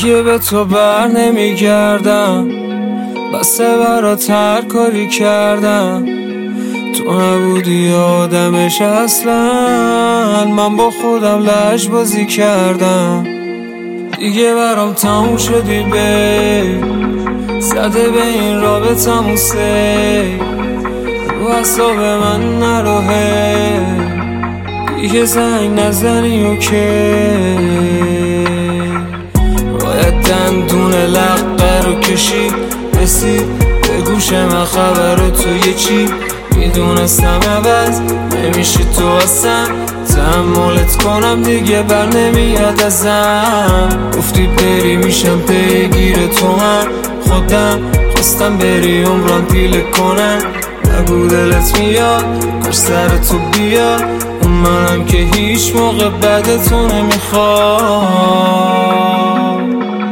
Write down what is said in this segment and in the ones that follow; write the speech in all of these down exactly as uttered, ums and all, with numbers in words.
دیگه به تو بر نمیگردم، بسه برات هر کاری کردم. تو نبودی آدمش اصلا، من با خودم لج بازی کردم. دیگه برام تموم شدی به زده به این رابطمون سی، رو حساب من نروه دیگه زنگ نزنی اوکی. باید دندون لقه رو کشید رسید به گوش من خبر تو یه چی. میدونستم عوض نمیشه تو اصلا، تحملت کنم دیگه بر نمیاد ازم. گفتی بری میشم پیگیر تو هم، خودم خواستم بری عمرم پیله کنم. نگو دلت میاد کاش سر تو بیاد، اون منم که هیچ موقع بعد تو نمیخوام.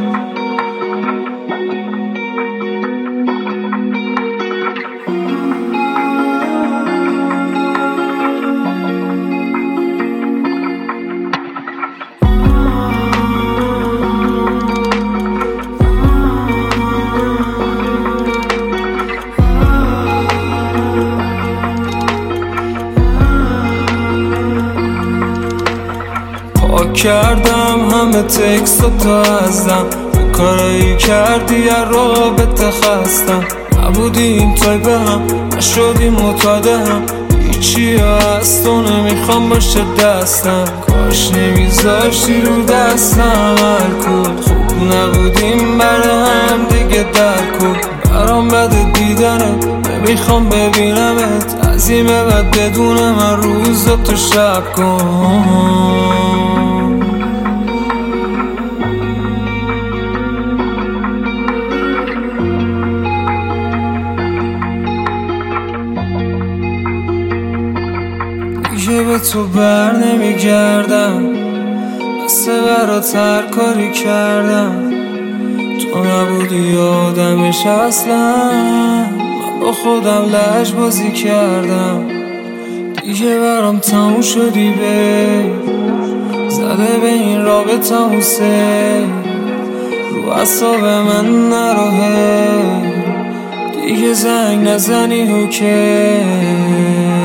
پاک کردم همه تکست و تا ازم، به کارایی کردی از رابطه خستم. نبودیم تایپه هم نشدیم متاده هم، هیچی از تو نمیخوام باشه دستم. کاش نمیذاشتی رو دستم الکل، خوب نبودیم برای هم دیگه در کن. برام بده دیدنت نمیخوام ببینمت، از این به بعد بدون من روز تو شب کن. دیگه به تو بر نمیگردم، بسه برات هر کاری کردم. تو نبودی آدمش اصلا، من با خودم لج بازی کردم. دیگه برام تموم شدی به زده به این رابطمون سی، رو حساب من نروه دیگه زنگ نزنی اوکی.